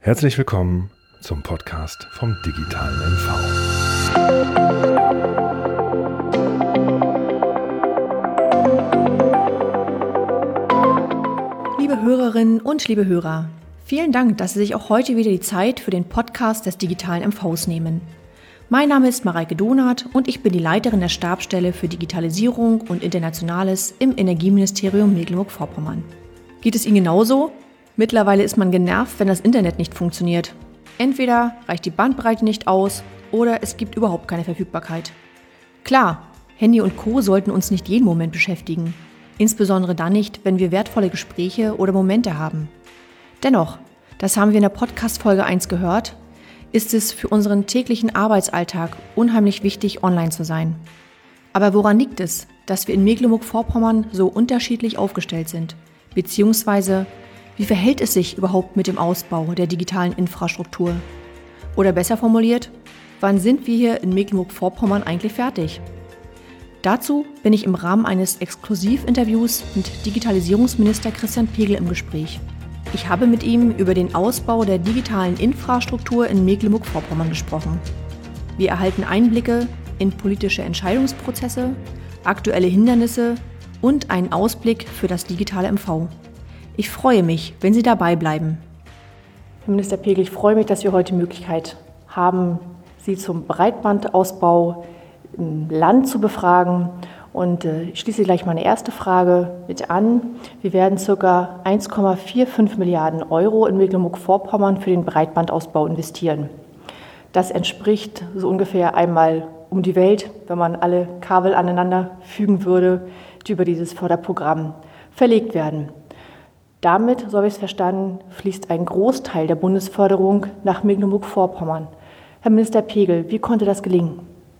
Herzlich willkommen zum Podcast vom digitalen MV. Liebe Hörerinnen und liebe Hörer, vielen Dank, dass Sie sich auch heute wieder die Zeit für den Podcast des digitalen MVs nehmen. Mein Name ist Mareike Donath und ich bin die Leiterin der Stabsstelle für Digitalisierung und Internationales im Energieministerium Mecklenburg-Vorpommern. Geht es Ihnen genauso? Mittlerweile ist man genervt, wenn das Internet nicht funktioniert. Entweder reicht die Bandbreite nicht aus oder es gibt überhaupt keine Verfügbarkeit. Klar, Handy und Co. sollten uns nicht jeden Moment beschäftigen. Insbesondere dann nicht, wenn wir wertvolle Gespräche oder Momente haben. Dennoch, das haben wir in der Podcast-Folge 1 gehört, ist es für unseren täglichen Arbeitsalltag unheimlich wichtig, online zu sein. Aber woran liegt es, dass wir in Mecklenburg-Vorpommern so unterschiedlich aufgestellt sind? Beziehungsweise, wie verhält es sich überhaupt mit dem Ausbau der digitalen Infrastruktur? Oder besser formuliert, wann sind wir hier in Mecklenburg-Vorpommern eigentlich fertig? Dazu bin ich im Rahmen eines Exklusivinterviews mit Digitalisierungsminister Christian Pegel im Gespräch. Ich habe mit ihm über den Ausbau der digitalen Infrastruktur in Mecklenburg-Vorpommern gesprochen. Wir erhalten Einblicke in politische Entscheidungsprozesse, aktuelle Hindernisse und einen Ausblick für das digitale MV. Ich freue mich, wenn Sie dabei bleiben. Herr Minister Pegel, ich freue mich, dass wir heute die Möglichkeit haben, Sie zum Breitbandausbau im Land zu befragen. Und ich schließe gleich meine erste Frage mit an. Wir werden ca. 1,45 Milliarden Euro in Mecklenburg-Vorpommern für den Breitbandausbau investieren. Das entspricht so ungefähr einmal um die Welt, wenn man alle Kabel aneinander fügen würde, die über dieses Förderprogramm verlegt werden. Damit, so habe ich es verstanden, fließt ein Großteil der Bundesförderung nach Mecklenburg-Vorpommern. Herr Minister Pegel, wie konnte das gelingen?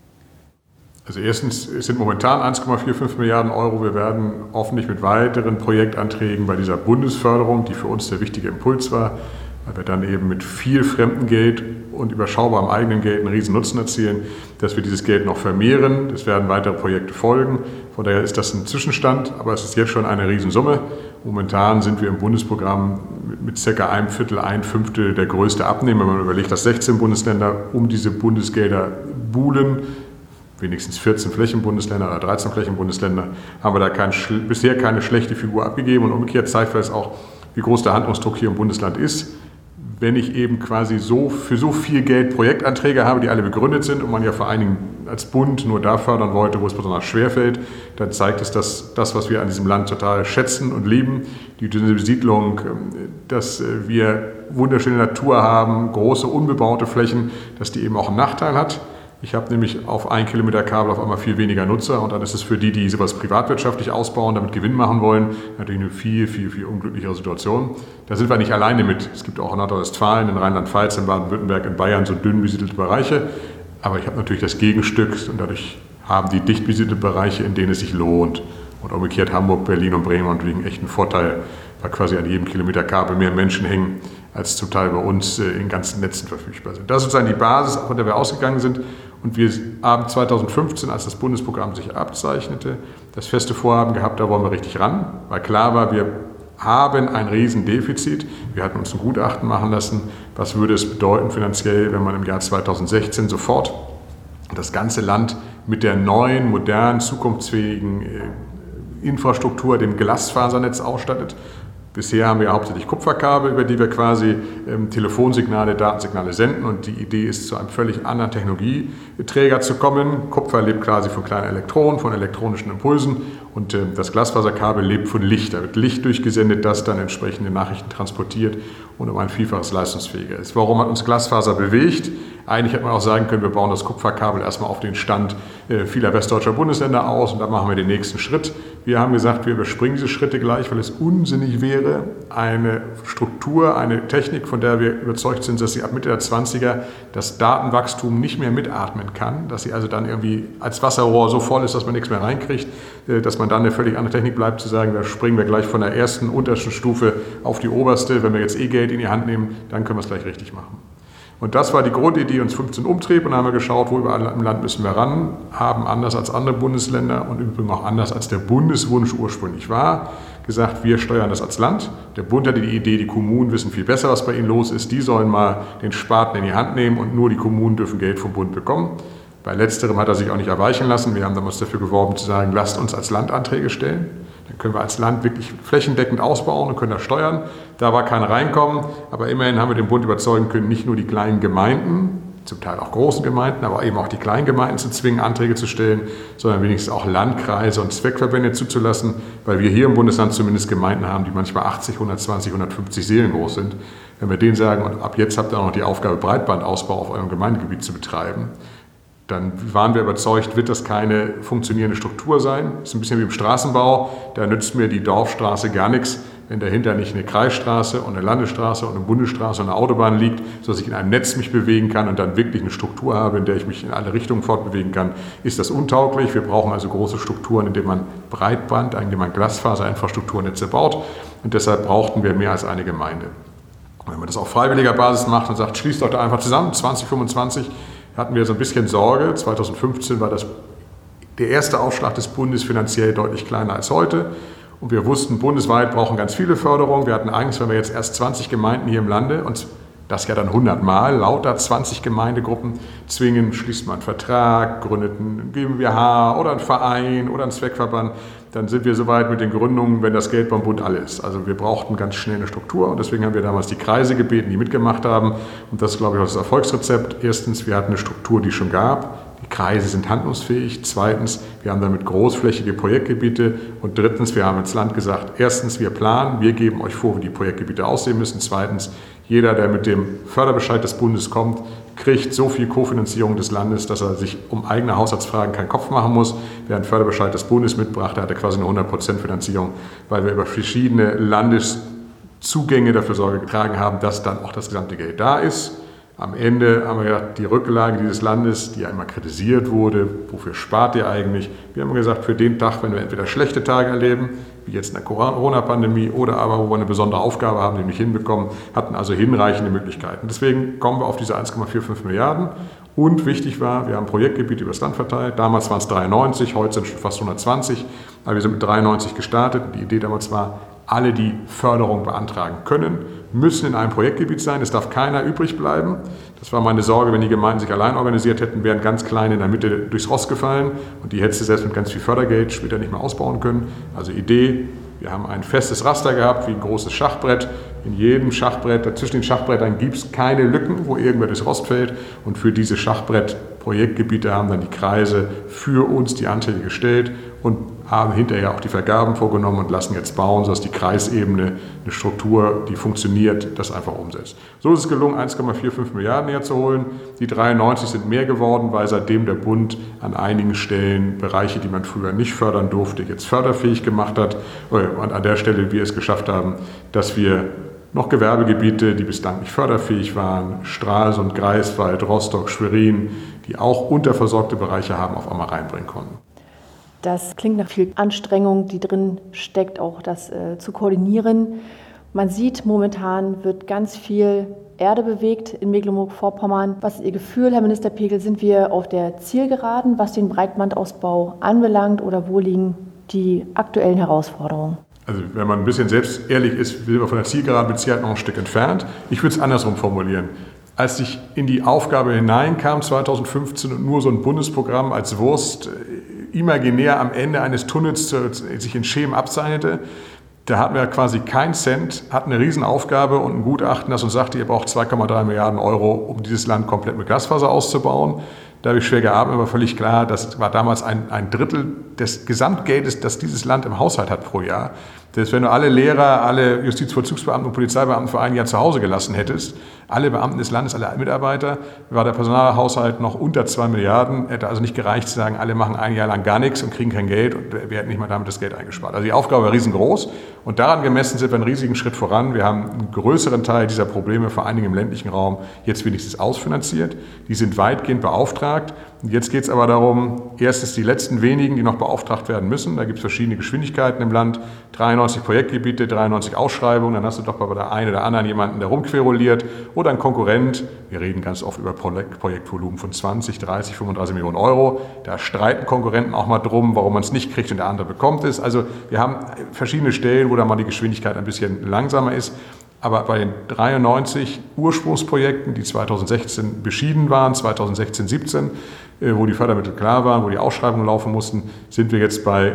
Also erstens, es sind momentan 1,45 Milliarden Euro. Wir werden hoffentlich mit weiteren Projektanträgen bei dieser Bundesförderung, die für uns der wichtige Impuls war, weil wir dann eben mit viel Fremdengeld und überschaubarem eigenen Geld einen riesen Nutzen erzielen, dass wir dieses Geld noch vermehren. Es werden weitere Projekte folgen. Von daher ist das ein Zwischenstand, aber es ist jetzt schon eine Riesensumme. Momentan sind wir im Bundesprogramm mit ca. ein Fünftel der größte Abnehmer. Wenn man überlegt, dass 16 Bundesländer um diese Bundesgelder buhlen, wenigstens 14 Flächenbundesländer oder 13 Flächenbundesländer, haben wir da bisher keine schlechte Figur abgegeben. Und umgekehrt zeigt das auch, wie groß der Handlungsdruck hier im Bundesland ist. Wenn ich eben quasi für so viel Geld Projektanträge habe, die alle begründet sind und man ja vor allen Dingen als Bund nur da fördern wollte, wo es besonders schwer fällt, dann zeigt es, dass das, was wir an diesem Land total schätzen und lieben, die dünne Besiedlung, dass wir wunderschöne Natur haben, große unbebaute Flächen, dass die eben auch einen Nachteil hat. Ich habe nämlich auf 1 Kilometer Kabel auf einmal viel weniger Nutzer und dann ist es für die, die sowas privatwirtschaftlich ausbauen, damit Gewinn machen wollen, natürlich eine viel unglücklichere Situation. Da sind wir nicht alleine mit. Es gibt auch in Nordrhein-Westfalen, in Rheinland-Pfalz, in Baden-Württemberg, in Bayern so dünn besiedelte Bereiche. Aber ich habe natürlich das Gegenstück und dadurch haben die dicht besiedelten Bereiche, in denen es sich lohnt. Und umgekehrt Hamburg, Berlin und Bremen haben natürlich einen echten Vorteil, weil quasi an jedem Kilometer Kabel mehr Menschen hängen, als zum Teil bei uns in ganzen Netzen verfügbar sind. Das ist sozusagen die Basis, von der wir ausgegangen sind. Und wir haben 2015, als das Bundesprogramm sich abzeichnete, das feste Vorhaben gehabt, da wollen wir richtig ran, weil klar war, wir haben ein Riesendefizit. Wir hatten uns ein Gutachten machen lassen, was würde es bedeuten finanziell, wenn man im Jahr 2016 sofort das ganze Land mit der neuen, modernen, zukunftsfähigen Infrastruktur, dem Glasfasernetz ausstattet. Bisher haben wir hauptsächlich Kupferkabel, über die wir quasi Telefonsignale, Datensignale senden. Und die Idee ist, zu einem völlig anderen Technologieträger zu kommen. Kupfer lebt quasi von kleinen Elektronen, von elektronischen Impulsen. Und das Glasfaserkabel lebt von Licht. Da wird Licht durchgesendet, das dann entsprechende Nachrichten transportiert und um ein Vielfaches leistungsfähiger ist. Warum hat uns Glasfaser bewegt? Eigentlich hätte man auch sagen können, wir bauen das Kupferkabel erstmal auf den Stand vieler westdeutscher Bundesländer aus und dann machen wir den nächsten Schritt. Wir haben gesagt, wir überspringen diese Schritte gleich, weil es unsinnig wäre, eine Struktur, eine Technik, von der wir überzeugt sind, dass sie ab Mitte der 20er das Datenwachstum nicht mehr mitatmen kann, dass sie also dann irgendwie als Wasserrohr so voll ist, dass man nichts mehr reinkriegt, dass man dann eine völlig andere Technik bleibt, zu sagen, da springen wir gleich von der ersten, untersten Stufe auf die oberste. Wenn wir jetzt Geld in die Hand nehmen, dann können wir es gleich richtig machen. Und das war die Grundidee, die uns 15 umtrieb. Und dann haben wir geschaut, wo überall im Land müssen wir ran, haben anders als andere Bundesländer und übrigens auch anders als der Bundeswunsch ursprünglich war, gesagt, wir steuern das als Land. Der Bund hatte die Idee, die Kommunen wissen viel besser, was bei ihnen los ist. Die sollen mal den Spaten in die Hand nehmen und nur die Kommunen dürfen Geld vom Bund bekommen. Bei letzterem hat er sich auch nicht erweichen lassen. Wir haben damals dafür geworben zu sagen, lasst uns als Land Anträge stellen. Dann können wir als Land wirklich flächendeckend ausbauen und können das steuern. Da war kein Reinkommen, aber immerhin haben wir den Bund überzeugen können, nicht nur die kleinen Gemeinden, zum Teil auch großen Gemeinden, aber eben auch die kleinen Gemeinden zu zwingen, Anträge zu stellen, sondern wenigstens auch Landkreise und Zweckverbände zuzulassen, weil wir hier im Bundesland zumindest Gemeinden haben, die manchmal 80, 120, 150 Seelen groß sind. Wenn wir denen sagen, und ab jetzt habt ihr auch noch die Aufgabe, Breitbandausbau auf eurem Gemeindegebiet zu betreiben, dann waren wir überzeugt, wird das keine funktionierende Struktur sein. Das ist ein bisschen wie im Straßenbau, da nützt mir die Dorfstraße gar nichts, wenn dahinter nicht eine Kreisstraße und eine Landesstraße und eine Bundesstraße und eine Autobahn liegt, sodass ich in einem Netz mich bewegen kann und dann wirklich eine Struktur habe, in der ich mich in alle Richtungen fortbewegen kann, ist das untauglich. Wir brauchen also große Strukturen, indem man Breitband, indem man Glasfaserinfrastrukturnetze baut, und deshalb brauchten wir mehr als eine Gemeinde. Und wenn man das auf freiwilliger Basis macht und sagt, schließt euch da einfach zusammen, 2025, hatten wir so ein bisschen Sorge. 2015 war der erste Aufschlag des Bundes finanziell deutlich kleiner als heute. Und wir wussten, bundesweit brauchen ganz viele Förderungen. Wir hatten Angst, wenn wir jetzt erst 20 Gemeinden hier im Lande und das ja dann 100 Mal, lauter 20 Gemeindegruppen zwingen, schließt man einen Vertrag, gründet ein GmbH oder einen Verein oder einen Zweckverband, dann sind wir soweit mit den Gründungen, wenn das Geld beim Bund alle ist. Also wir brauchten ganz schnell eine Struktur und deswegen haben wir damals die Kreise gebeten, die mitgemacht haben. Und das ist, glaube ich, auch das Erfolgsrezept. Erstens, wir hatten eine Struktur, die es schon gab. Die Kreise sind handlungsfähig. Zweitens, wir haben damit großflächige Projektgebiete. Und drittens, wir haben ins Land gesagt, erstens, wir planen, wir geben euch vor, wie die Projektgebiete aussehen müssen. Zweitens, jeder, der mit dem Förderbescheid des Bundes kommt, kriegt so viel Kofinanzierung des Landes, dass er sich um eigene Haushaltsfragen keinen Kopf machen muss. Wer einen Förderbescheid des Bundes mitbrachte, hatte quasi eine 100% Finanzierung, weil wir über verschiedene Landeszugänge dafür Sorge getragen haben, dass dann auch das gesamte Geld da ist. Am Ende haben wir gesagt, die Rücklage dieses Landes, die ja immer kritisiert wurde, wofür spart ihr eigentlich? Wir haben gesagt, für den Tag, wenn wir entweder schlechte Tage erleben, wie jetzt in der Corona-Pandemie, oder aber wo wir eine besondere Aufgabe haben, die wir nicht hinbekommen, hatten also hinreichende Möglichkeiten. Deswegen kommen wir auf diese 1,45 Milliarden. Und wichtig war, wir haben Projektgebiete übers Land verteilt. Damals waren es 93, heute sind es schon fast 120. Aber wir sind mit 93 gestartet. Die Idee damals war, alle, die Förderung beantragen können, müssen in einem Projektgebiet sein. Es darf keiner übrig bleiben. Das war meine Sorge, wenn die Gemeinden sich allein organisiert hätten, wären ganz kleine in der Mitte durchs Rost gefallen. Und die hättest du selbst mit ganz viel Fördergeld später nicht mehr ausbauen können. Also Idee, wir haben ein festes Raster gehabt, wie ein großes Schachbrett. In jedem Schachbrett, zwischen den Schachbrettern gibt es keine Lücken, wo irgendwer durchs Rost fällt. Und für diese Schachbrett-Projektgebiete haben dann die Kreise für uns die Anträge gestellt und haben hinterher auch die Vergaben vorgenommen und lassen jetzt bauen, sodass die Kreisebene eine Struktur, die funktioniert, das einfach umsetzt. So ist es gelungen, 1,45 Milliarden herzuholen. Die 93 sind mehr geworden, weil seitdem der Bund an einigen Stellen Bereiche, die man früher nicht fördern durfte, jetzt förderfähig gemacht hat. Und an der Stelle wir es geschafft haben, dass wir noch Gewerbegebiete, die bislang nicht förderfähig waren, Stralsund, Greifswald, Rostock, Schwerin, die auch unterversorgte Bereiche haben, auf einmal reinbringen konnten. Das klingt nach viel Anstrengung, die drin steckt, auch das zu koordinieren. Man sieht, momentan wird ganz viel Erde bewegt in Mecklenburg-Vorpommern. Was ist Ihr Gefühl, Herr Minister Pegel? Sind wir auf der Zielgeraden, was den Breitbandausbau anbelangt, oder wo liegen die aktuellen Herausforderungen? Also wenn man ein bisschen selbst ehrlich ist, sind wir von der Zielgeraden mit Sicherheit noch ein Stück entfernt. Ich würde es andersrum formulieren. Als ich in die Aufgabe hineinkam 2015 und nur so ein Bundesprogramm als Wurst imaginär am Ende eines Tunnels sich in Schemen abzeichnete, da hatten wir quasi keinen Cent, hatten eine Riesenaufgabe und ein Gutachten, das uns sagte, ihr braucht 2,3 Milliarden Euro, um dieses Land komplett mit Glasfaser auszubauen. Da habe ich schwer gearbeitet, aber völlig klar, das war damals ein Drittel des Gesamtgeldes, das dieses Land im Haushalt hat pro Jahr. Das, wenn du alle Lehrer, alle Justizvollzugsbeamten und Polizeibeamten für ein Jahr zu Hause gelassen hättest, alle Beamten des Landes, alle Mitarbeiter, war der Personalhaushalt noch unter 2 Milliarden. Hätte also nicht gereicht zu sagen, alle machen ein Jahr lang gar nichts und kriegen kein Geld, und wir hätten nicht mal damit das Geld eingespart. Also die Aufgabe war riesengroß und daran gemessen sind wir einen riesigen Schritt voran. Wir haben einen größeren Teil dieser Probleme, vor allen Dingen im ländlichen Raum, jetzt wenigstens ausfinanziert. Die sind weitgehend beauftragt. Und jetzt geht es aber darum, erstens die letzten wenigen, die noch beauftragt werden müssen. Da gibt es verschiedene Geschwindigkeiten im Land. 93 93 Projektgebiete, 93 Ausschreibungen, dann hast du doch bei der einen oder anderen jemanden, der rumqueruliert oder ein Konkurrent. Wir reden ganz oft über Projektvolumen von 20, 30, 35 Millionen Euro. Da streiten Konkurrenten auch mal drum, warum man es nicht kriegt und der andere bekommt es. Also wir haben verschiedene Stellen, wo dann mal die Geschwindigkeit ein bisschen langsamer ist. Aber bei den 93 Ursprungsprojekten, die 2016 beschieden waren, 2016, 17, wo die Fördermittel klar waren, wo die Ausschreibungen laufen mussten, sind wir jetzt bei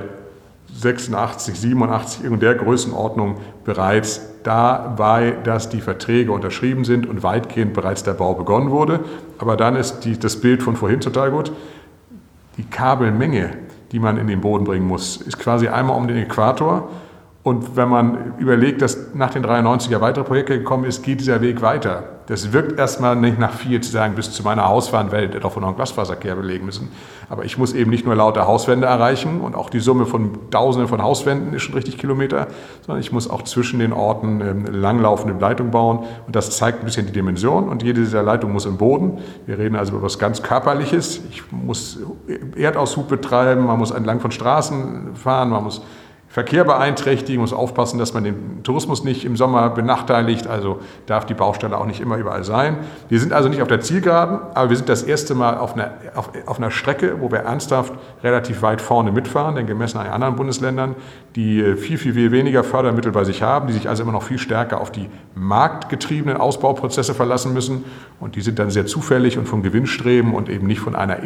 86, 87 in der Größenordnung bereits dabei, dass die Verträge unterschrieben sind und weitgehend bereits der Bau begonnen wurde. Aber dann ist das Bild von vorhin total gut. Die Kabelmenge, die man in den Boden bringen muss, ist quasi einmal um den Äquator. Und wenn man überlegt, dass nach den 93er weitere Projekte gekommen ist, geht dieser Weg weiter. Das wirkt erstmal nicht nach viel zu sagen, bis zu meiner Hauswandwelt hätte davon noch einen Glasfaserkehre belegen müssen. Aber ich muss eben nicht nur lauter Hauswände erreichen und auch die Summe von Tausenden von Hauswänden ist schon richtig Kilometer, sondern ich muss auch zwischen den Orten langlaufende Leitungen bauen. Und das zeigt ein bisschen die Dimension. Und jede dieser Leitungen muss im Boden. Wir reden also über etwas ganz Körperliches. Ich muss Erdaushub betreiben, man muss entlang von Straßen fahren, man muss Verkehr beeinträchtigen, muss aufpassen, dass man den Tourismus nicht im Sommer benachteiligt, also darf die Baustelle auch nicht immer überall sein. Wir sind also nicht auf der Zielgeraden, aber wir sind das erste Mal auf einer Strecke, wo wir ernsthaft relativ weit vorne mitfahren, denn gemessen an anderen Bundesländern, die viel weniger Fördermittel bei sich haben, die sich also immer noch viel stärker auf die marktgetriebenen Ausbauprozesse verlassen müssen und die sind dann sehr zufällig und vom Gewinnstreben und eben nicht von einer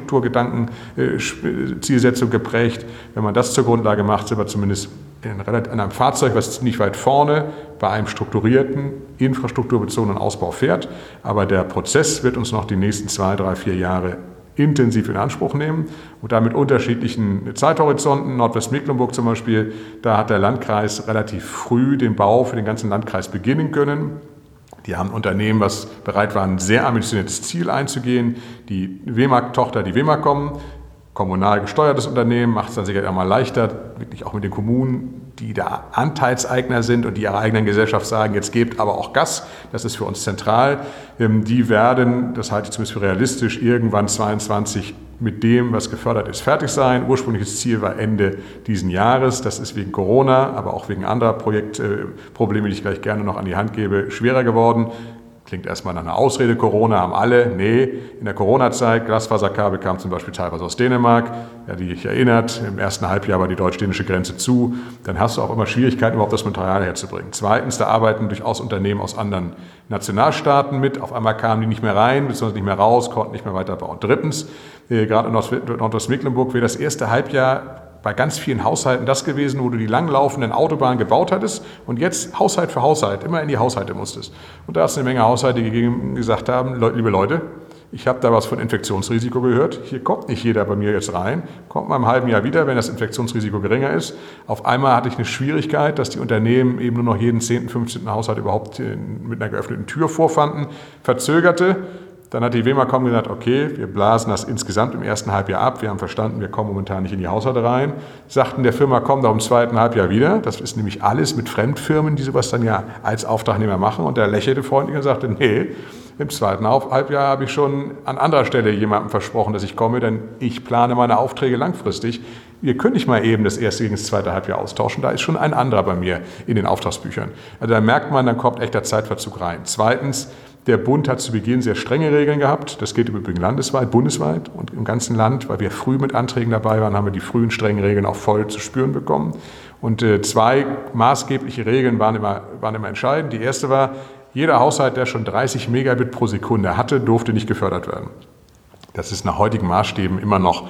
Infrastrukturgedanken-Zielsetzung geprägt. Wenn man das zur Grundlage macht, sind wir zumindest in einem Fahrzeug, was ziemlich weit vorne bei einem strukturierten, infrastrukturbezogenen Ausbau fährt. Aber der Prozess wird uns noch die nächsten 2, 3, 4 Jahre intensiv in Anspruch nehmen und da mit unterschiedlichen Zeithorizonten. Nordwestmecklenburg zum Beispiel, da hat der Landkreis relativ früh den Bau für den ganzen Landkreis beginnen können. Die haben ein Unternehmen, was bereit war, ein sehr ambitioniertes Ziel einzugehen. Die WEMAG-Tochter, die WEMAG-Com, kommunal gesteuertes Unternehmen, macht es dann sicher einmal leichter, wirklich auch mit den Kommunen, die da Anteilseigner sind und die ihrer eigenen Gesellschaft sagen, jetzt gebt aber auch Gas, das ist für uns zentral. Die werden, das halte ich zumindest für realistisch, irgendwann 2022 mit dem, was gefördert ist, fertig sein. Ursprüngliches Ziel war Ende diesen Jahres. Das ist wegen Corona, aber auch wegen anderer Projektprobleme, die ich gleich gerne noch an die Hand gebe, schwerer geworden. Klingt erstmal nach einer Ausrede, Corona haben alle. Nee, in der Corona-Zeit, Glasfaserkabel kam zum Beispiel teilweise aus Dänemark, ja, die dich erinnert, im ersten Halbjahr war die deutsch-dänische Grenze zu. Dann hast du auch immer Schwierigkeiten, überhaupt das Material herzubringen. Zweitens, da arbeiten durchaus Unternehmen aus anderen Nationalstaaten mit. Auf einmal kamen die nicht mehr rein, beziehungsweise nicht mehr raus, konnten nicht mehr weiterbauen. Drittens, gerade in Nordwestmecklenburg wäre das erste Halbjahr bei ganz vielen Haushalten das gewesen, wo du die langlaufenden Autobahnen gebaut hattest und jetzt Haushalt für Haushalt immer in die Haushalte musstest. Und da hast du eine Menge Haushalte, die gesagt haben, liebe Leute, ich habe da was von Infektionsrisiko gehört, hier kommt nicht jeder bei mir jetzt rein, kommt mal im halben Jahr wieder, wenn das Infektionsrisiko geringer ist. Auf einmal hatte ich eine Schwierigkeit, dass die Unternehmen eben nur noch jeden 10., 15. Haushalt überhaupt mit einer geöffneten Tür vorfanden, verzögerte. Dann hat die WEMAG-Com gesagt, okay, wir blasen das insgesamt im ersten Halbjahr ab. Wir haben verstanden, wir kommen momentan nicht in die Haushalte rein. Sagten der Firma, komm doch im zweiten Halbjahr wieder. Das ist nämlich alles mit Fremdfirmen, die sowas dann ja als Auftragnehmer machen. Und der lächelte freundlich und sagte, nee, im zweiten Halbjahr habe ich schon an anderer Stelle jemandem versprochen, dass ich komme, denn ich plane meine Aufträge langfristig. Wir können nicht mal eben das erste gegen das zweite Halbjahr austauschen. Da ist schon ein anderer bei mir in den Auftragsbüchern. Also da merkt man, dann kommt echter Zeitverzug rein. Zweitens, der Bund hat zu Beginn sehr strenge Regeln gehabt. Das geht im Übrigen landesweit, bundesweit und im ganzen Land. Weil wir früh mit Anträgen dabei waren, haben wir die frühen strengen Regeln auch voll zu spüren bekommen. Und 2 maßgebliche Regeln waren immer entscheidend. Die erste war, jeder Haushalt, der schon 30 Megabit pro Sekunde hatte, durfte nicht gefördert werden. Das ist nach heutigen Maßstäben immer noch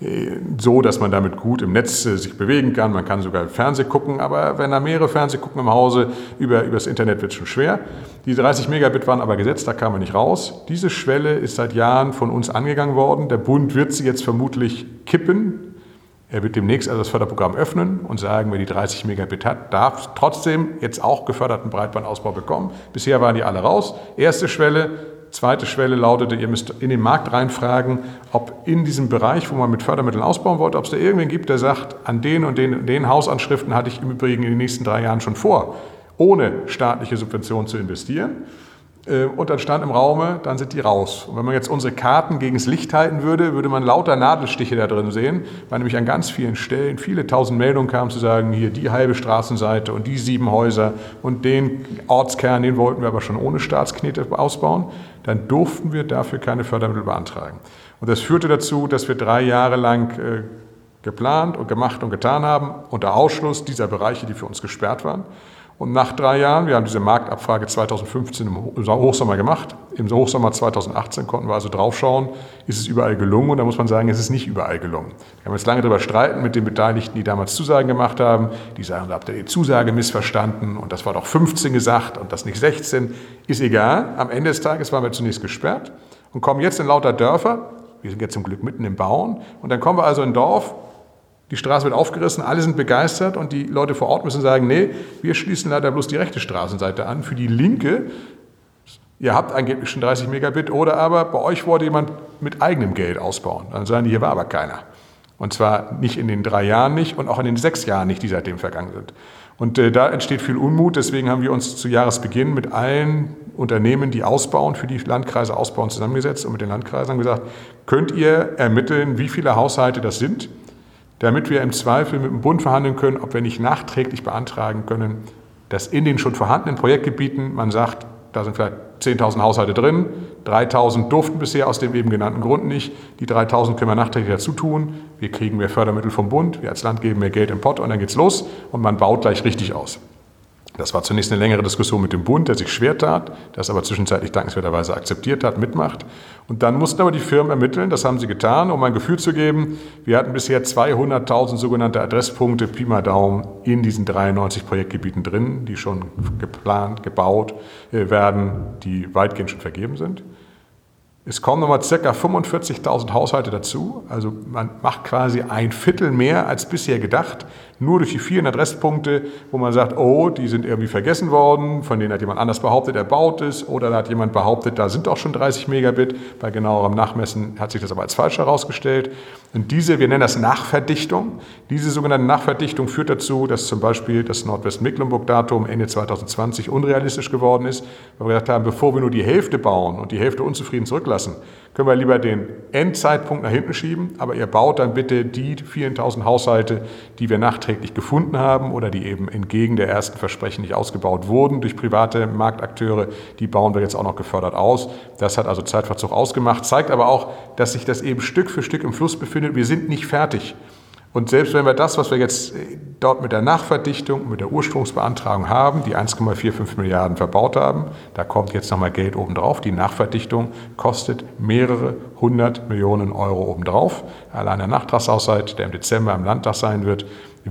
so, dass man damit gut im Netz sich bewegen kann. Man kann sogar Fernsehen gucken, aber wenn da mehrere Fernsehen gucken im Hause, über das Internet wird es schon schwer. Die 30 Megabit waren aber gesetzt, da kam man nicht raus. Diese Schwelle ist seit Jahren von uns angegangen worden. Der Bund wird sie jetzt vermutlich kippen. Er wird demnächst also das Förderprogramm öffnen und sagen, wer die 30 Megabit hat, darf trotzdem jetzt auch geförderten Breitbandausbau bekommen. Bisher waren die alle raus. Erste Schwelle. Zweite Schwelle lautete, ihr müsst in den Markt reinfragen, ob in diesem Bereich, wo man mit Fördermitteln ausbauen wollte, ob es da irgendwen gibt, der sagt, an den und den Hausanschriften hatte ich im Übrigen in den nächsten 3 Jahren schon vor, ohne staatliche Subventionen zu investieren. und dann stand im Raume, dann sind die raus. Und wenn man jetzt unsere Karten gegen das Licht halten würde, würde man lauter Nadelstiche da drin sehen, weil nämlich an ganz vielen Stellen viele tausend Meldungen kamen zu sagen, hier die halbe Straßenseite und die 7 Häuser und den Ortskern, den wollten wir aber schon ohne Staatsknete ausbauen. Dann durften wir dafür keine Fördermittel beantragen. Und das führte dazu, dass wir 3 Jahre lang geplant und gemacht und getan haben, unter Ausschluss dieser Bereiche, die für uns gesperrt waren. Und nach 3 Jahren, wir haben diese Marktabfrage 2015 im Hochsommer gemacht, im Hochsommer 2018 konnten wir also draufschauen, ist es überall gelungen? Und da muss man sagen, es ist nicht überall gelungen. Wir haben jetzt lange darüber streiten mit den Beteiligten, die damals Zusagen gemacht haben. Die sagen, da habt ihr die Zusage missverstanden und das war doch 15 gesagt und das nicht 16. Ist egal, am Ende des Tages waren wir zunächst gesperrt und kommen jetzt in lauter Dörfer. Wir sind jetzt zum Glück mitten im Bauen und dann kommen wir also in ein Dorf. Die Straße wird aufgerissen, alle sind begeistert und die Leute vor Ort müssen sagen, nee, wir schließen leider bloß die rechte Straßenseite an. Für die linke, ihr habt angeblich schon 30 Megabit oder aber bei euch wollte jemand mit eigenem Geld ausbauen. Dann sagen die, hier war aber keiner. Und zwar nicht in den 3 Jahren nicht und auch in den 6 Jahren nicht, die seitdem vergangen sind. Und da entsteht viel Unmut, deswegen haben wir uns zu Jahresbeginn mit allen Unternehmen, die ausbauen, für die Landkreise ausbauen, zusammengesetzt und mit den Landkreisen haben gesagt, könnt ihr ermitteln, wie viele Haushalte das sind, damit wir im Zweifel mit dem Bund verhandeln können, ob wir nicht nachträglich beantragen können, dass in den schon vorhandenen Projektgebieten, man sagt, da sind vielleicht 10.000 Haushalte drin, 3.000 durften bisher aus dem eben genannten Grund nicht, die 3.000 können wir nachträglich dazu tun, wir kriegen mehr Fördermittel vom Bund, wir als Land geben mehr Geld im Pott und dann geht's los und man baut gleich richtig aus. Das war zunächst eine längere Diskussion mit dem Bund, der sich schwer tat, das aber zwischenzeitlich dankenswerterweise akzeptiert hat, mitmacht. Und dann mussten aber die Firmen ermitteln, das haben sie getan, um ein Gefühl zu geben. Wir hatten bisher 200.000 sogenannte Adresspunkte, Pi mal Daumen, in diesen 93 Projektgebieten drin, die schon geplant, gebaut werden, die weitgehend schon vergeben sind. Es kommen nochmal ca. 45.000 Haushalte dazu, also man macht quasi 1/4 mehr als bisher gedacht, nur durch die vielen Adresspunkte, wo man sagt, oh, die sind irgendwie vergessen worden, von denen hat jemand anders behauptet, er baut es, oder da hat jemand behauptet, da sind auch schon 30 Megabit, bei genauerem Nachmessen hat sich das aber als falsch herausgestellt. Und diese, wir nennen das Nachverdichtung, diese sogenannte Nachverdichtung führt dazu, dass zum Beispiel das Nordwestmecklenburg-Datum Ende 2020 unrealistisch geworden ist, weil wir gesagt haben, bevor wir nur die Hälfte bauen und die Hälfte unzufrieden zurücklassen, können wir lieber den Endzeitpunkt nach hinten schieben, aber ihr baut dann bitte die vielen tausend Haushalte, die wir nachträglich gefunden haben oder die eben entgegen der ersten Versprechen nicht ausgebaut wurden durch private Marktakteure, die bauen wir jetzt auch noch gefördert aus. Das hat also Zeitverzug ausgemacht, zeigt aber auch, dass sich das eben Stück für Stück im Fluss befindet. Wir sind nicht fertig. Und selbst wenn wir das, was wir jetzt dort mit der Nachverdichtung, mit der Ursprungsbeantragung haben, die 1,45 Milliarden verbaut haben, da kommt jetzt nochmal Geld obendrauf. Die Nachverdichtung kostet mehrere 100 Millionen Euro obendrauf. Allein der Nachtragshaushalt, der im Dezember im Landtag sein wird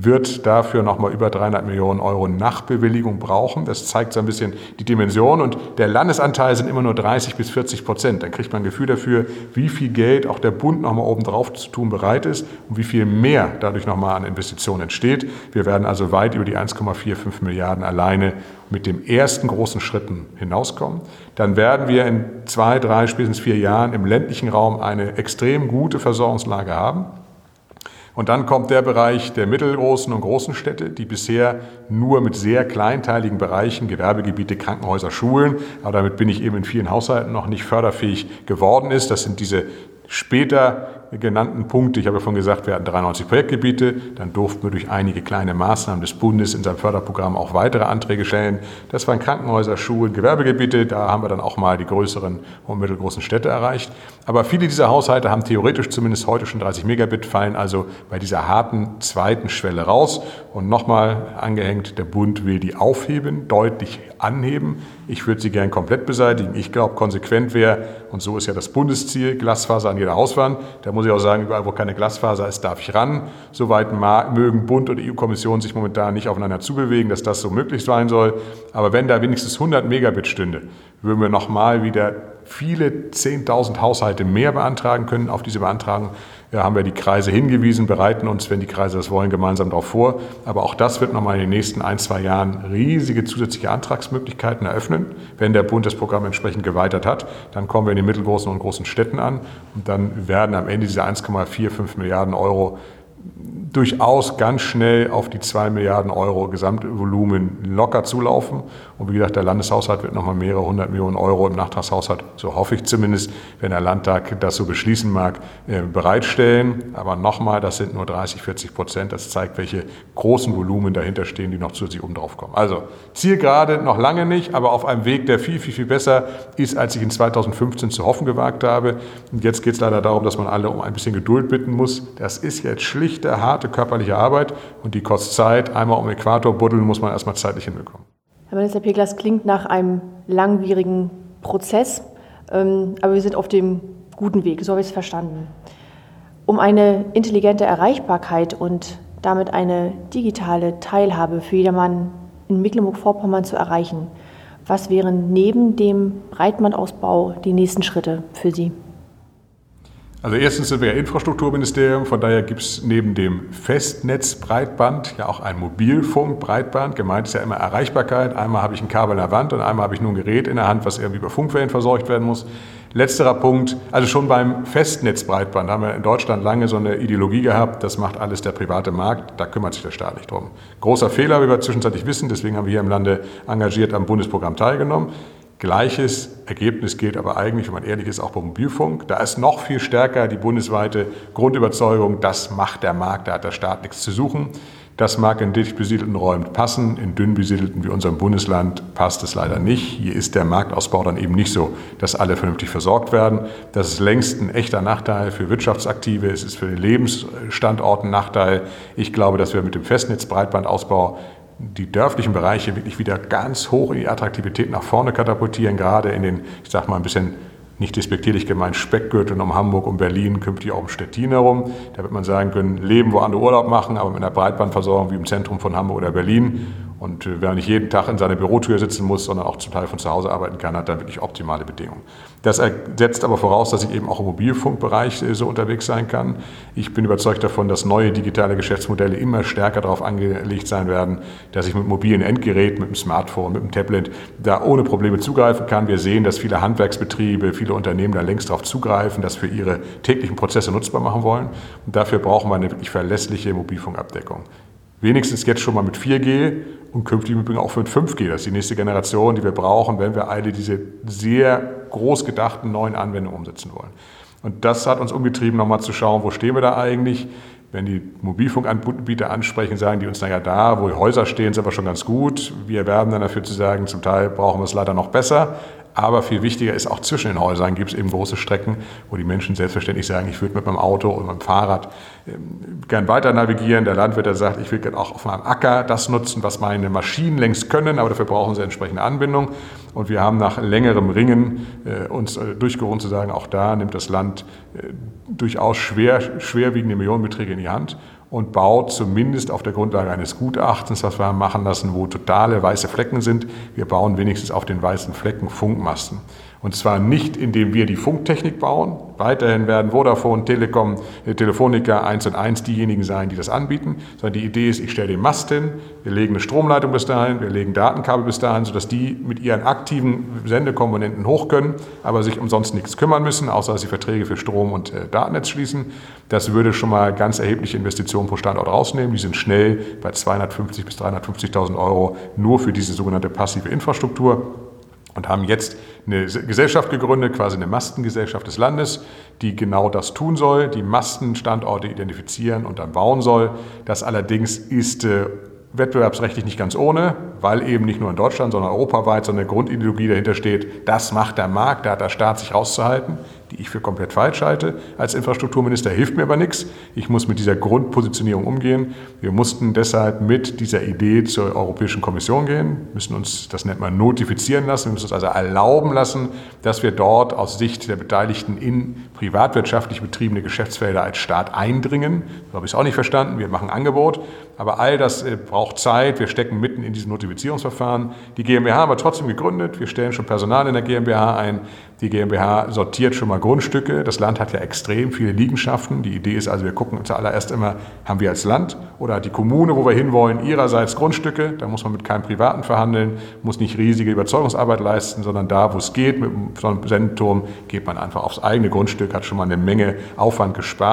dafür nochmal über 300 Millionen Euro Nachbewilligung brauchen. Das zeigt so ein bisschen die Dimension und der Landesanteil sind immer nur 30-40%. Dann kriegt man ein Gefühl dafür, wie viel Geld auch der Bund nochmal obendrauf zu tun bereit ist und wie viel mehr dadurch nochmal an Investitionen entsteht. Wir werden also weit über die 1,45 Milliarden alleine mit dem ersten großen Schritten hinauskommen. Dann werden wir in 2, 3, spätestens 4 Jahren im ländlichen Raum eine extrem gute Versorgungslage haben. Und dann kommt der Bereich der mittelgroßen und großen Städte, die bisher nur mit sehr kleinteiligen Bereichen, Gewerbegebiete, Krankenhäuser, Schulen, aber damit bin ich eben in vielen Haushalten noch nicht förderfähig geworden ist. Das sind diese später genannten Punkte. Ich habe ja schon gesagt, wir hatten 93 Projektgebiete, dann durften wir durch einige kleine Maßnahmen des Bundes in seinem Förderprogramm auch weitere Anträge stellen. Das waren Krankenhäuser, Schulen, Gewerbegebiete, da haben wir dann auch mal die größeren und mittelgroßen Städte erreicht. Aber viele dieser Haushalte haben theoretisch zumindest heute schon 30 Megabit, fallen also bei dieser harten zweiten Schwelle raus. Und nochmal angehängt, der Bund will die aufheben, deutlich anheben. Ich würde sie gern komplett beseitigen. Ich glaube, konsequent wäre, und so ist ja das Bundesziel, Glasfaser an jeder Hauswand. Da muss ich auch sagen, überall, wo keine Glasfaser ist, darf ich ran. Soweit mögen Bund und EU-Kommission sich momentan nicht aufeinander zubewegen, dass das so möglich sein soll. Aber wenn da wenigstens 100 Megabit stünde, würden wir nochmal wieder viele 10.000 Haushalte mehr beantragen können. Auf diese Beantragung haben wir die Kreise hingewiesen, bereiten uns, wenn die Kreise das wollen, gemeinsam darauf vor. Aber auch das wird nochmal in den nächsten 1, 2 Jahren riesige zusätzliche Antragsmöglichkeiten eröffnen. Wenn der Bund das Programm entsprechend geweitet hat, dann kommen wir in den mittelgroßen und großen Städten an und dann werden am Ende diese 1,45 Milliarden Euro durchaus ganz schnell auf die 2 Milliarden Euro Gesamtvolumen locker zulaufen. Und wie gesagt, der Landeshaushalt wird nochmal mehrere 100 Millionen Euro im Nachtragshaushalt, so hoffe ich zumindest, wenn der Landtag das so beschließen mag, bereitstellen. Aber nochmal, das sind nur 30-40%. Das zeigt, welche großen Volumen dahinter stehen, die noch zusätzlich oben drauf kommen. Also Zielgerade noch lange nicht, aber auf einem Weg, der viel, viel, viel besser ist, als ich in 2015 zu hoffen gewagt habe. Und jetzt geht es leider darum, dass man alle um ein bisschen Geduld bitten muss. Das ist jetzt schlichte, harte körperliche Arbeit und die kostet Zeit. Einmal um Äquator buddeln muss man erstmal zeitlich hinbekommen. Herr Minister Peklas, klingt nach einem langwierigen Prozess, aber wir sind auf dem guten Weg, so habe ich es verstanden. Um eine intelligente Erreichbarkeit und damit eine digitale Teilhabe für jedermann in Mecklenburg-Vorpommern zu erreichen, was wären neben dem Breitbandausbau die nächsten Schritte für Sie? Also erstens sind wir ja Infrastrukturministerium, von daher gibt es neben dem Festnetzbreitband ja auch ein Mobilfunkbreitband. Gemeint ist ja immer Erreichbarkeit. Einmal habe ich ein Kabel in der Wand und einmal habe ich nur ein Gerät in der Hand, was irgendwie über Funkwellen versorgt werden muss. Letzterer Punkt, also schon beim Festnetzbreitband haben wir in Deutschland lange so eine Ideologie gehabt, das macht alles der private Markt, da kümmert sich der Staat nicht drum. Großer Fehler, wie wir zwischenzeitlich wissen, deswegen haben wir hier im Lande engagiert am Bundesprogramm teilgenommen. Gleiches Ergebnis gilt aber eigentlich, wenn man ehrlich ist, auch beim Mobilfunk. Da ist noch viel stärker die bundesweite Grundüberzeugung, das macht der Markt, da hat der Staat nichts zu suchen. Das mag in dicht besiedelten Räumen passen, in dünn besiedelten wie unserem Bundesland passt es leider nicht. Hier ist der Marktausbau dann eben nicht so, dass alle vernünftig versorgt werden. Das ist längst ein echter Nachteil für Wirtschaftsaktive, es ist für den Lebensstandort ein Nachteil. Ich glaube, dass wir mit dem Festnetzbreitbandausbau die dörflichen Bereiche wirklich wieder ganz hoch in die Attraktivität nach vorne katapultieren, gerade in den, ich sag mal ein bisschen nicht despektierlich gemeint, Speckgürteln um Hamburg, um Berlin, künftig auch um Stettin herum. Da wird man sagen können, leben, wo andere Urlaub machen, aber mit einer Breitbandversorgung wie im Zentrum von Hamburg oder Berlin. Und wenn man nicht jeden Tag in seiner Bürotür sitzen muss, sondern auch zum Teil von zu Hause arbeiten kann, hat dann wirklich optimale Bedingungen. Das setzt aber voraus, dass ich eben auch im Mobilfunkbereich so unterwegs sein kann. Ich bin überzeugt davon, dass neue digitale Geschäftsmodelle immer stärker darauf angelegt sein werden, dass ich mit mobilen Endgeräten, mit dem Smartphone, mit dem Tablet da ohne Probleme zugreifen kann. Wir sehen, dass viele Handwerksbetriebe, viele Unternehmen da längst darauf zugreifen, das für ihre täglichen Prozesse nutzbar machen wollen. Und dafür brauchen wir eine wirklich verlässliche Mobilfunkabdeckung. Wenigstens jetzt schon mal mit 4G und künftig übrigens auch mit 5G. Das ist die nächste Generation, die wir brauchen, wenn wir alle diese sehr groß gedachten neuen Anwendungen umsetzen wollen. Und das hat uns umgetrieben, nochmal zu schauen, wo stehen wir da eigentlich. Wenn die Mobilfunkanbieter ansprechen, sagen die uns, naja, da, wo die Häuser stehen, sind wir schon ganz gut. Wir werben dann dafür zu sagen, zum Teil brauchen wir es leider noch besser. Aber viel wichtiger ist, auch zwischen den Häusern gibt es eben große Strecken, wo die Menschen selbstverständlich sagen, ich würde mit meinem Auto und meinem Fahrrad gern weiter navigieren. Der Landwirt, der sagt, ich will gerne auch auf meinem Acker das nutzen, was meine Maschinen längst können, aber dafür brauchen sie entsprechende Anbindung. Und wir haben nach längerem Ringen uns durchgerungen zu sagen, auch da nimmt das Land durchaus schwerwiegende Millionenbeträge in die Hand und baut zumindest auf der Grundlage eines Gutachtens, was wir haben machen lassen, wo totale weiße Flecken sind. Wir bauen wenigstens auf den weißen Flecken Funkmasten. Und zwar nicht, indem wir die Funktechnik bauen. Weiterhin werden Vodafone, Telekom, Telefonica 1&1 diejenigen sein, die das anbieten. Sondern die Idee ist, ich stelle den Mast hin, wir legen eine Stromleitung bis dahin, wir legen Datenkabel bis dahin, sodass die mit ihren aktiven Sendekomponenten hoch können, aber sich umsonst nichts kümmern müssen, außer dass sie Verträge für Strom und Datennetz schließen. Das würde schon mal ganz erhebliche Investitionen pro Standort rausnehmen. Die sind schnell bei 250.000 bis 350.000 Euro nur für diese sogenannte passive Infrastruktur. Und haben jetzt eine Gesellschaft gegründet, quasi eine Mastengesellschaft des Landes, die genau das tun soll, die Mastenstandorte identifizieren und dann bauen soll. Das allerdings ist wettbewerbsrechtlich nicht ganz ohne, weil eben nicht nur in Deutschland, sondern europaweit so eine Grundideologie dahinter steht, das macht der Markt, da hat der Staat sich rauszuhalten, die ich für komplett falsch halte. Als Infrastrukturminister hilft mir aber nichts. Ich muss mit dieser Grundpositionierung umgehen. Wir mussten deshalb mit dieser Idee zur Europäischen Kommission gehen, müssen uns, das nennt man, notifizieren lassen. Wir müssen uns also erlauben lassen, dass wir dort aus Sicht der Beteiligten in privatwirtschaftlich betriebene Geschäftsfelder als Staat eindringen. So habe ich es auch nicht verstanden. Wir machen ein Angebot. Aber all das braucht Zeit. Wir stecken mitten in diesem Notifizierungsverfahren. Die GmbH haben wir trotzdem gegründet. Wir stellen schon Personal in der GmbH ein. Die GmbH sortiert schon mal Grundstücke. Das Land hat ja extrem viele Liegenschaften. Die Idee ist also, wir gucken zuallererst immer, haben wir als Land oder hat die Kommune, wo wir hinwollen, ihrerseits Grundstücke. Da muss man mit keinem Privaten verhandeln, muss nicht riesige Überzeugungsarbeit leisten, sondern da, wo es geht, mit so einem Sendeturm, geht man einfach aufs eigene Grundstück, hat schon mal eine Menge Aufwand gespart.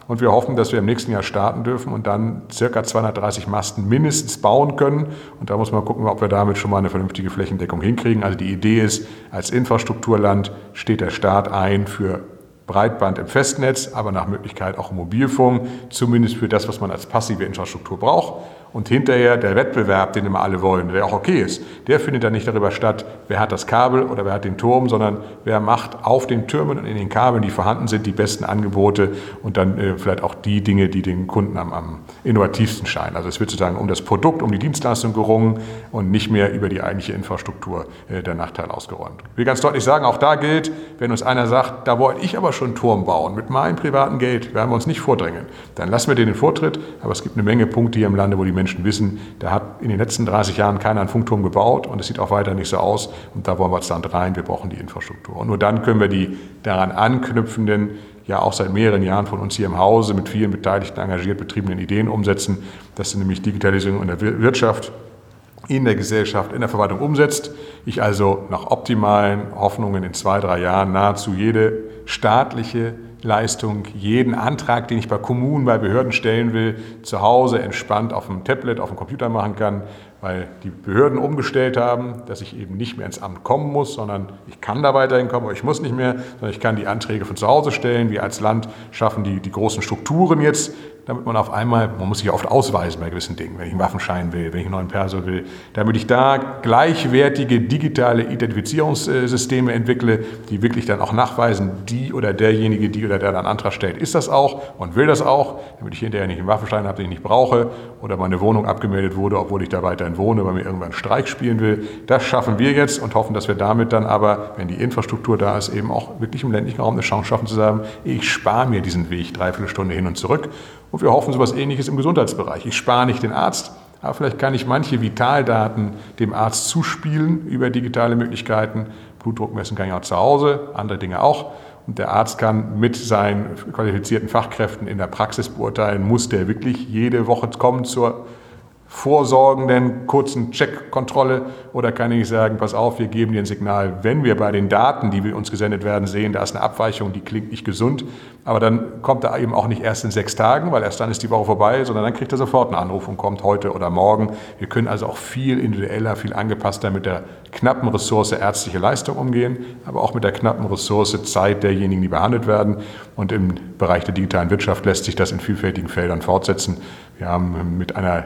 Und wir hoffen, dass wir im nächsten Jahr starten dürfen und dann ca. 230 Masten mindestens bauen können. Und da muss man gucken, ob wir damit schon mal eine vernünftige Flächendeckung hinkriegen. Also die Idee ist, als Infrastrukturland steht der Staat ein für Breitband im Festnetz, aber nach Möglichkeit auch Mobilfunk, zumindest für das, was man als passive Infrastruktur braucht. Und hinterher der Wettbewerb, den immer alle wollen, der auch okay ist, der findet dann nicht darüber statt, wer hat das Kabel oder wer hat den Turm, sondern wer macht auf den Türmen und in den Kabeln, die vorhanden sind, die besten Angebote und dann vielleicht auch die Dinge, die den Kunden am innovativsten scheinen. Also es wird sozusagen um das Produkt, um die Dienstleistung gerungen und nicht mehr über die eigentliche Infrastruktur der Nachteil ausgeräumt. Ich will ganz deutlich sagen, auch da gilt, wenn uns einer sagt, da wollte ich aber schon einen Turm bauen, mit meinem privaten Geld, werden wir uns nicht vordrängen. Dann lassen wir den Vortritt, aber es gibt eine Menge Punkte hier im Lande, wo die Menschen wissen, da hat in den letzten 30 Jahren keiner einen Funkturm gebaut und es sieht auch weiter nicht so aus und da wollen wir jetzt dann rein, wir brauchen die Infrastruktur. Und nur dann können wir die daran anknüpfenden, ja auch seit mehreren Jahren von uns hier im Hause mit vielen Beteiligten engagiert betriebenen Ideen umsetzen. Das sind nämlich Digitalisierung in der Wirtschaft, in der Gesellschaft, in der Verwaltung umsetzt. Ich also nach optimalen Hoffnungen in 2-3 Jahren nahezu jede staatliche Leistung, jeden Antrag, den ich bei Kommunen, bei Behörden stellen will, zu Hause entspannt auf dem Tablet, auf dem Computer machen kann, weil die Behörden umgestellt haben, dass ich eben nicht mehr ins Amt kommen muss, sondern ich kann da weiterhin kommen, aber ich muss nicht mehr, sondern ich kann die Anträge von zu Hause stellen. Wir als Land schaffen die großen Strukturen jetzt, damit man auf einmal, man muss sich ja oft ausweisen bei gewissen Dingen, wenn ich einen Waffenschein will, wenn ich einen neuen Perso will, damit ich da gleichwertige digitale Identifizierungssysteme entwickle, die wirklich dann auch nachweisen, die oder derjenige, die oder der dann einen Antrag stellt, ist das auch und will das auch, damit ich hinterher nicht einen Waffenschein habe, den ich nicht brauche oder meine Wohnung abgemeldet wurde, obwohl ich da weiterhin wohne, weil mir irgendwann einen Streik spielen will. Das schaffen wir jetzt und hoffen, dass wir damit dann aber, wenn die Infrastruktur da ist, eben auch wirklich im ländlichen Raum eine Chance schaffen zu sagen, ich spare mir diesen Weg 3/4 Stunde hin und zurück. Und wir hoffen so etwas Ähnliches im Gesundheitsbereich. Ich spare nicht den Arzt, aber vielleicht kann ich manche Vitaldaten dem Arzt zuspielen über digitale Möglichkeiten. Blutdruck messen kann ich auch zu Hause, andere Dinge auch. Und der Arzt kann mit seinen qualifizierten Fachkräften in der Praxis beurteilen, muss der wirklich jede Woche kommen zur vorsorgenden kurzen Checkkontrolle oder kann ich sagen, pass auf, wir geben dir ein Signal, wenn wir bei den Daten, die uns gesendet werden, sehen, da ist eine Abweichung, die klingt nicht gesund, aber dann kommt er eben auch nicht erst in 6 Tagen, weil erst dann ist die Woche vorbei, sondern dann kriegt er sofort einen Anruf und kommt heute oder morgen. Wir können also auch viel individueller, viel angepasster mit der knappen Ressource ärztliche Leistung umgehen, aber auch mit der knappen Ressource Zeit derjenigen, die behandelt werden. Und im Bereich der digitalen Wirtschaft lässt sich das in vielfältigen Feldern fortsetzen. Wir haben mit einer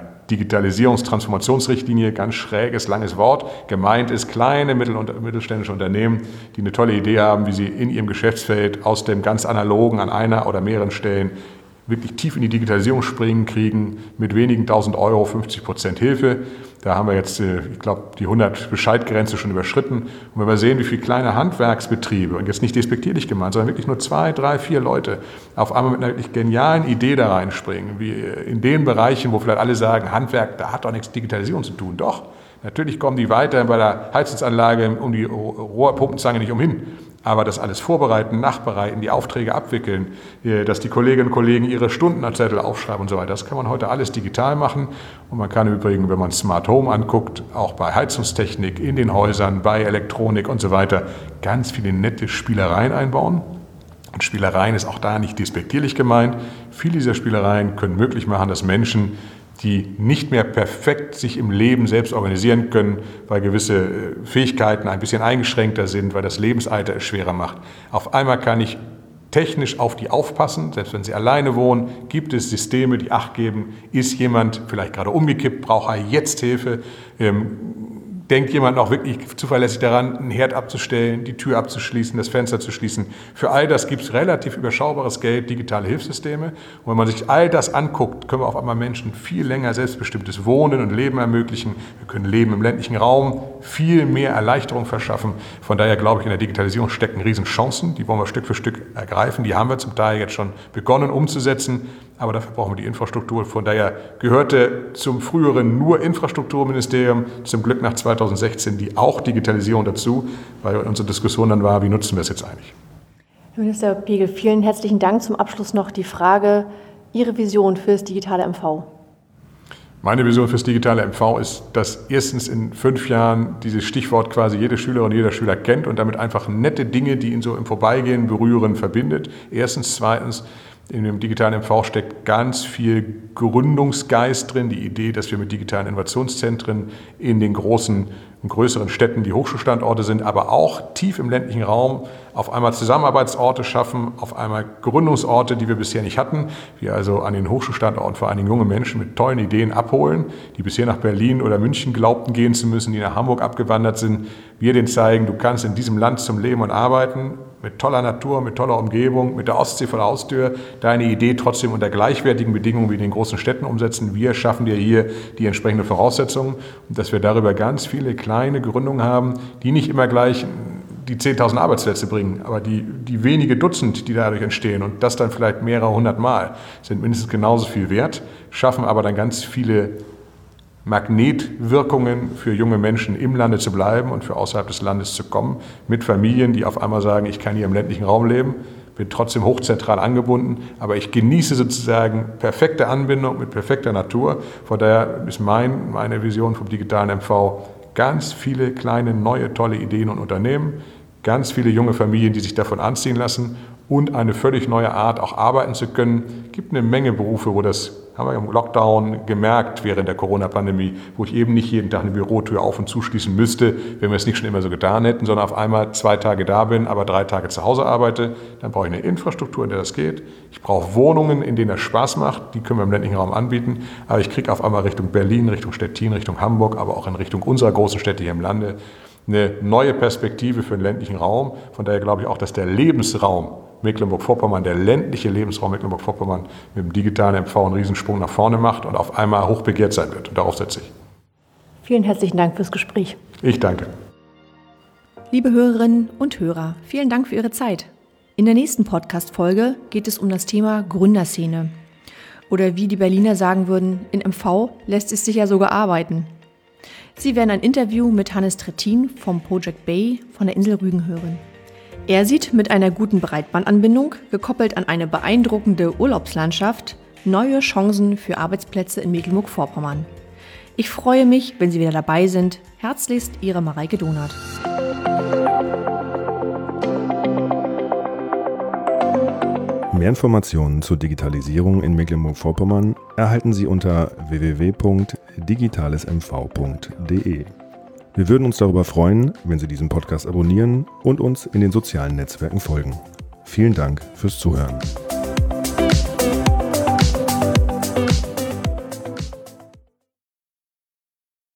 Digitalisierungstransformationsrichtlinie, ganz schräges, langes Wort. Gemeint ist kleine und mittelständische Unternehmen, die eine tolle Idee haben, wie sie in ihrem Geschäftsfeld aus dem ganz analogen an einer oder mehreren Stellen wirklich tief in die Digitalisierung springen, kriegen mit wenigen 1.000 Euro 50% Hilfe. Da haben wir jetzt, ich glaube, die 100-Bescheid-Grenze schon überschritten. Und wenn wir sehen, wie viele kleine Handwerksbetriebe, und jetzt nicht despektierlich gemeint, sondern wirklich nur 2, 3, 4 Leute auf einmal mit einer wirklich genialen Idee da reinspringen, wie in den Bereichen, wo vielleicht alle sagen, Handwerk, da hat doch nichts mit Digitalisierung zu tun. Doch, natürlich kommen die weiter bei der Heizungsanlage um die Rohrpumpenzange nicht umhin. Aber das alles vorbereiten, nachbereiten, die Aufträge abwickeln, dass die Kolleginnen und Kollegen ihre Stundenzettel aufschreiben und so weiter, das kann man heute alles digital machen. Und man kann übrigens, wenn man Smart Home anguckt, auch bei Heizungstechnik, in den Häusern, bei Elektronik und so weiter, ganz viele nette Spielereien einbauen. Und Spielereien ist auch da nicht despektierlich gemeint. Viele dieser Spielereien können möglich machen, dass Menschen, die nicht mehr perfekt sich im Leben selbst organisieren können, weil gewisse Fähigkeiten ein bisschen eingeschränkter sind, weil das Lebensalter es schwerer macht. Auf einmal kann ich technisch auf die aufpassen, selbst wenn sie alleine wohnen, gibt es Systeme, die Acht geben, ist jemand vielleicht gerade umgekippt, braucht er jetzt Hilfe, denkt jemand auch wirklich zuverlässig daran, einen Herd abzustellen, die Tür abzuschließen, das Fenster zu schließen. Für all das gibt es relativ überschaubares Geld, digitale Hilfssysteme. Und wenn man sich all das anguckt, können wir auf einmal Menschen viel länger selbstbestimmtes Wohnen und Leben ermöglichen. Wir können Leben im ländlichen Raum, viel mehr Erleichterung verschaffen. Von daher glaube ich, in der Digitalisierung stecken Riesenchancen. Die wollen wir Stück für Stück ergreifen. Die haben wir zum Teil jetzt schon begonnen umzusetzen. Aber dafür brauchen wir die Infrastruktur. Von daher gehörte zum früheren nur Infrastrukturministerium zum Glück nach 2016 die auch Digitalisierung dazu, weil unsere Diskussion dann war, wie nutzen wir es jetzt eigentlich? Herr Minister Pegel, vielen herzlichen Dank. Zum Abschluss noch die Frage, Ihre Vision für das digitale MV? Meine Vision für das digitale MV ist, dass erstens in 5 Jahren dieses Stichwort quasi jede Schülerin, jeder Schüler kennt und damit einfach nette Dinge, die ihn so im Vorbeigehen berühren, verbindet. Erstens. Zweitens, In dem digitalen MV steckt ganz viel Gründungsgeist drin, die Idee, dass wir mit digitalen Innovationszentren in den großen und größeren Städten, die Hochschulstandorte sind, aber auch tief im ländlichen Raum auf einmal Zusammenarbeitsorte schaffen, auf einmal Gründungsorte, die wir bisher nicht hatten. Wir also an den Hochschulstandorten vor allen Dingen junge Menschen mit tollen Ideen abholen, die bisher nach Berlin oder München glaubten gehen zu müssen, die nach Hamburg abgewandert sind. Wir denen zeigen, du kannst in diesem Land zum Leben und Arbeiten mit toller Natur, mit toller Umgebung, mit der Ostsee vor der Haustür, deine Idee trotzdem unter gleichwertigen Bedingungen wie in den großen Städten umsetzen. Wir schaffen dir hier die entsprechenden Voraussetzungen und dass wir darüber ganz viele kleine Gründungen haben, die nicht immer gleich die 10.000 Arbeitsplätze bringen, aber die wenige Dutzend, die dadurch entstehen und das dann vielleicht mehrere hundert Mal, sind mindestens genauso viel wert, schaffen aber dann ganz viele Magnetwirkungen für junge Menschen im Lande zu bleiben und für außerhalb des Landes zu kommen, mit Familien, die auf einmal sagen, ich kann hier im ländlichen Raum leben, bin trotzdem hochzentral angebunden, aber ich genieße sozusagen perfekte Anbindung mit perfekter Natur. Von daher ist meine Vision vom digitalen MV ganz viele kleine, neue, tolle Ideen und Unternehmen, ganz viele junge Familien, die sich davon anziehen lassen und eine völlig neue Art, auch arbeiten zu können. Es gibt eine Menge Berufe, wo das haben wir im Lockdown gemerkt während der Corona-Pandemie, wo ich eben nicht jeden Tag eine Bürotür auf- und zuschließen müsste, wenn wir es nicht schon immer so getan hätten, sondern auf einmal 2 Tage da bin, aber 3 Tage zu Hause arbeite. Dann brauche ich eine Infrastruktur, in der das geht. Ich brauche Wohnungen, in denen das Spaß macht. Die können wir im ländlichen Raum anbieten. Aber ich kriege auf einmal Richtung Berlin, Richtung Stettin, Richtung Hamburg, aber auch in Richtung unserer großen Städte hier im Lande eine neue Perspektive für den ländlichen Raum. Von daher glaube ich auch, dass der Lebensraum Mecklenburg-Vorpommern, der ländliche Lebensraum Mecklenburg-Vorpommern mit dem digitalen MV einen Riesensprung nach vorne macht und auf einmal hochbegehrt sein wird. Und darauf setze ich. Vielen herzlichen Dank fürs Gespräch. Ich danke. Liebe Hörerinnen und Hörer, vielen Dank für Ihre Zeit. In der nächsten Podcast-Folge geht es um das Thema Gründerszene. Oder wie die Berliner sagen würden, in MV lässt es sich ja sogar arbeiten. Sie werden ein Interview mit Hannes Trittin vom Project Bay von der Insel Rügen hören. Er sieht mit einer guten Breitbandanbindung, gekoppelt an eine beeindruckende Urlaubslandschaft, neue Chancen für Arbeitsplätze in Mecklenburg-Vorpommern. Ich freue mich, wenn Sie wieder dabei sind. Herzlichst, Ihre Mareike Donath. Mehr Informationen zur Digitalisierung in Mecklenburg-Vorpommern erhalten Sie unter www.digitalesmv.de. Wir würden uns darüber freuen, wenn Sie diesen Podcast abonnieren und uns in den sozialen Netzwerken folgen. Vielen Dank fürs Zuhören.